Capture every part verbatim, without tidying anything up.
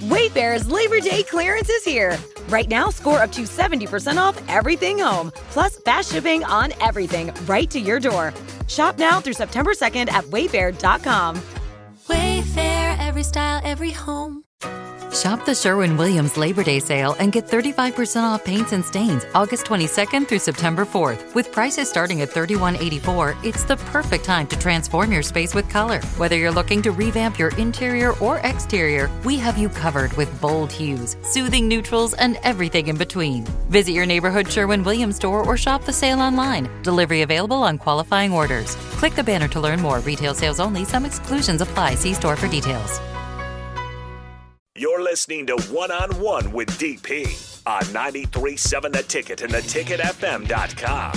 Wayfair's Labor Day clearance is here. Right now, score up to seventy percent off everything home, plus fast shipping on everything right to your door. Shop now through September second at wayfair dot com. Wayfair, every style, every home. Shop the Sherwin-Williams Labor Day sale and get thirty-five percent off paints and stains August twenty-second through September fourth. With prices starting at thirty-one eighty-four, it's the perfect time to transform your space with color. Whether you're looking to revamp your interior or exterior, we have you covered with bold hues, soothing neutrals, and everything in between. Visit your neighborhood Sherwin-Williams store or shop the sale online. Delivery available on qualifying orders. Click the banner to learn more. Retail sales only. Some exclusions apply. See store for details. You're listening to One on One with D P on ninety-three point seven The Ticket and the ticket f m dot com.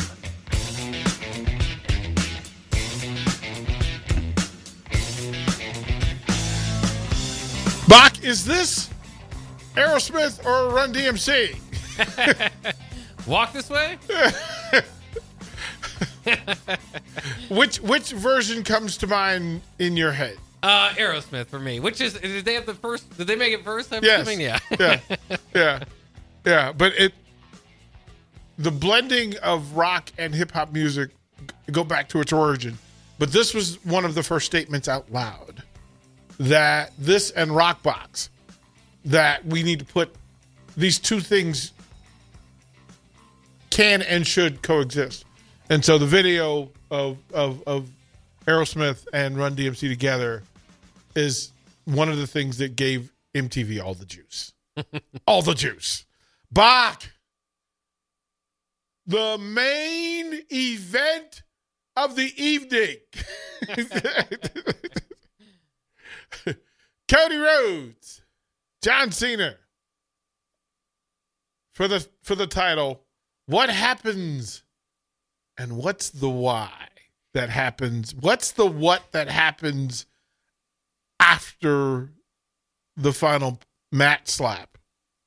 Bach, is this Aerosmith or Run D M C? Walk this way? which which version comes to mind in your head? Uh, Aerosmith for me. Which is, did they have the first, did they make it first? I'm yes. assuming? Yeah. yeah. Yeah. Yeah. But it, the blending of rock and hip hop music go back to its origin. But this was one of the first statements out loud that this and Rockbox, that we need to put these two things can and should coexist. And so the video of, of, of Aerosmith and Run D M C together is one of the things that gave M T V all the juice. all the juice. Bach, the main event of the evening. Cody Rhodes, John Cena for the for the title. What happens and what's the why that happens? What's the what that happens after the final mat slap?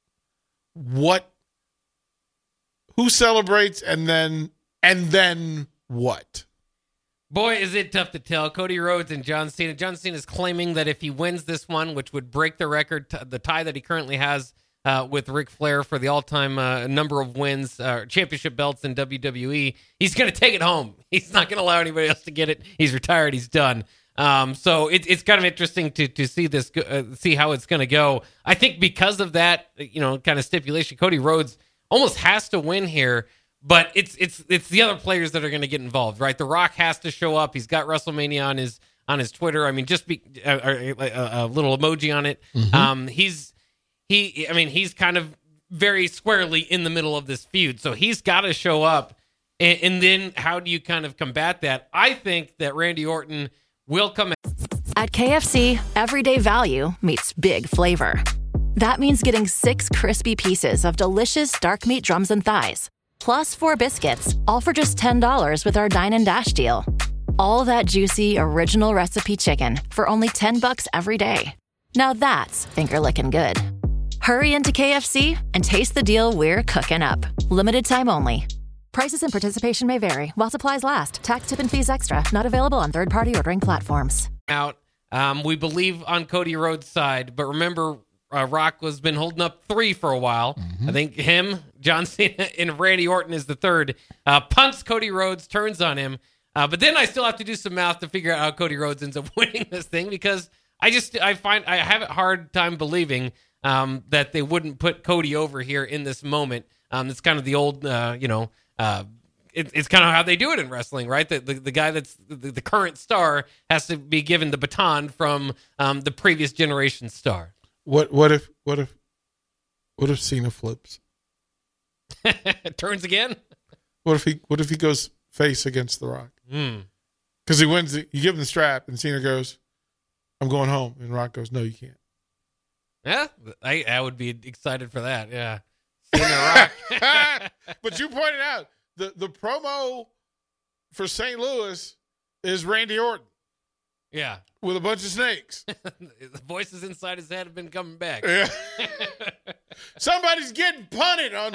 What? Who celebrates and then and then what? Boy, is it tough to tell. Cody Rhodes and John Cena. John Cena is claiming that if he wins this one, which would break the record, t- the tie that he currently has uh, with Ric Flair for the all-time uh, number of wins, uh, championship belts in W W E, he's going to take it home. He's not going to allow anybody else to get it. He's retired. He's done. Um, so it, it's kind of interesting to to see this, uh, see how it's going to go. I think because of that, you know, kind of stipulation, Cody Rhodes almost has to win here. But it's it's it's the other players that are going to get involved, right? The Rock has to show up. He's got WrestleMania on his on his Twitter. I mean, just be a, a, a little emoji on it. Mm-hmm. Um, he's he. I mean, he's kind of very squarely in the middle of this feud, so he's got to show up. And, and then how do you kind of combat that? I think that Randy Orton will come at K F C. Everyday value meets big flavor. That means getting six crispy pieces of delicious dark meat drums and thighs, plus four biscuits, all for just ten dollars with our Dine and Dash deal. All that juicy, original recipe chicken for only ten bucks every day. Now that's finger-licking good. Hurry into K F C and taste the deal we're cooking up. Limited time only. Prices and participation may vary while supplies last. Tax, tip, and fees extra. Not available on third-party ordering platforms. Out. Um, we believe on Cody Rhodes' side, but remember, uh, Rock was been holding up three for a while. Mm-hmm. I think him, John Cena, and Randy Orton is the third. Uh, punts Cody Rhodes, turns on him. Uh, but then I still have to do some math to figure out how Cody Rhodes ends up winning this thing, because I just I find I have a hard time believing um, that they wouldn't put Cody over here in this moment. Um, it's kind of the old, uh, you know, uh, it, it's kind of how they do it in wrestling, right? The the, the guy that's the, the current star has to be given the baton from um, the previous generation star. What what if what if what if Cena flips? Turns again? What if he what if he goes face against The Rock? Mm. Because he wins, the, you give him the strap, and Cena goes, "I'm going home," and Rock goes, "No, you can't." Yeah, I I would be excited for that. Yeah, Cena Rock. But you pointed out the the promo for Saint Louis is Randy Orton. Yeah, with a bunch of snakes. The voices inside his head have been coming back. Yeah. Somebody's getting punted on.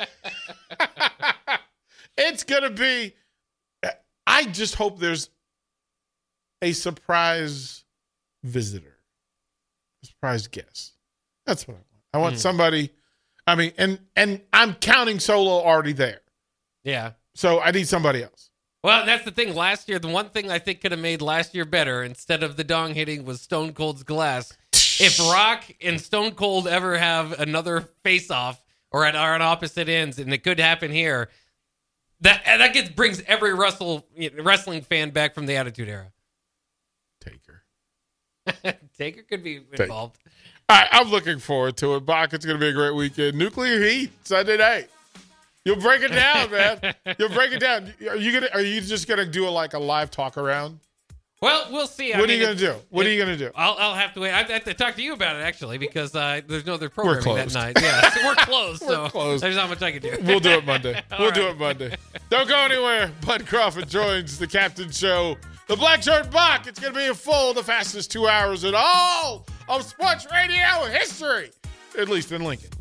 It's gonna be. I just hope there's a surprise visitor, a surprise guest. That's what I want. I want Mm. somebody. I mean, and and I'm counting Solo already there. Yeah. So I need somebody else. Well, that's the thing. Last year, the one thing I think could have made last year better instead of the dong hitting was Stone Cold's glass. If Rock and Stone Cold ever have another face-off or at, or at opposite ends, and it could happen here, that that gets brings every wrestle, wrestling fan back from the Attitude Era. Taker. Taker could be involved. All right, I'm looking forward to it. Bach, it's going to be a great weekend. Nuclear Heat, Sunday night. You'll break it down, man. You'll break it down. Are you gonna? Are you just gonna do a, like a live talk around? Well, we'll see. I What mean, are you gonna it- do? What it- are you gonna do? I'll, I'll have to wait. I have to talk to you about it actually because uh, there's no other programming closed. that night. Yeah, so we're closed. We're so closed. There's not much I can do. We'll do it Monday. All We'll do right. it Monday. Don't go anywhere. Bud Crawford joins the Captain Show. The Black Shirt Bach. It's gonna be a full, the fastest two hours in all of sports radio history, at least in Lincoln.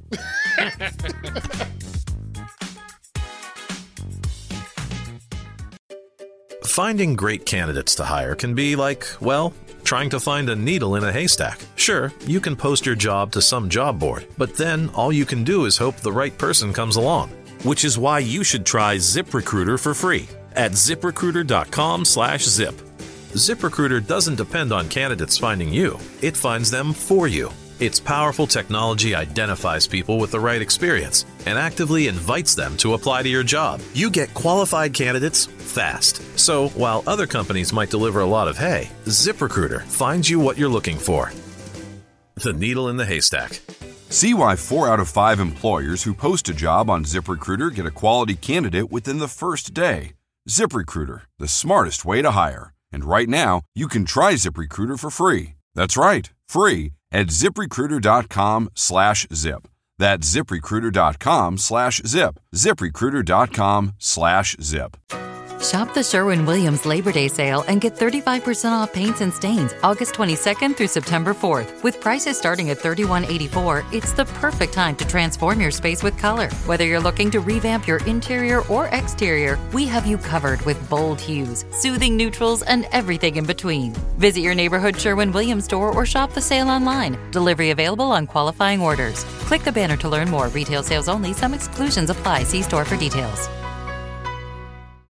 Finding great candidates to hire can be like, well, trying to find a needle in a haystack. Sure, you can post your job to some job board, but then all you can do is hope the right person comes along. Which is why you should try ZipRecruiter for free at ZipRecruiter.com slash zip. ZipRecruiter doesn't depend on candidates finding you. It finds them for you. Its powerful technology identifies people with the right experience and actively invites them to apply to your job. You get qualified candidates fast. So while other companies might deliver a lot of hay, ZipRecruiter finds you what you're looking for. The needle in the haystack. See why four out of five employers who post a job on ZipRecruiter get a quality candidate within the first day. ZipRecruiter, the smartest way to hire. And right now, you can try ZipRecruiter for free. That's right, free at ZipRecruiter.com slash zip. That's ZipRecruiter.com slash zip. ZipRecruiter.com slash zip. Shop the Sherwin-Williams Labor Day sale and get thirty-five percent off paints and stains August twenty-second through September fourth. With prices starting at thirty-one eighty-four, it's the perfect time to transform your space with color. Whether you're looking to revamp your interior or exterior, we have you covered with bold hues, soothing neutrals, and everything in between. Visit your neighborhood Sherwin-Williams store or shop the sale online. Delivery available on qualifying orders. Click the banner to learn more. Retail sales only. Some exclusions apply. See store for details.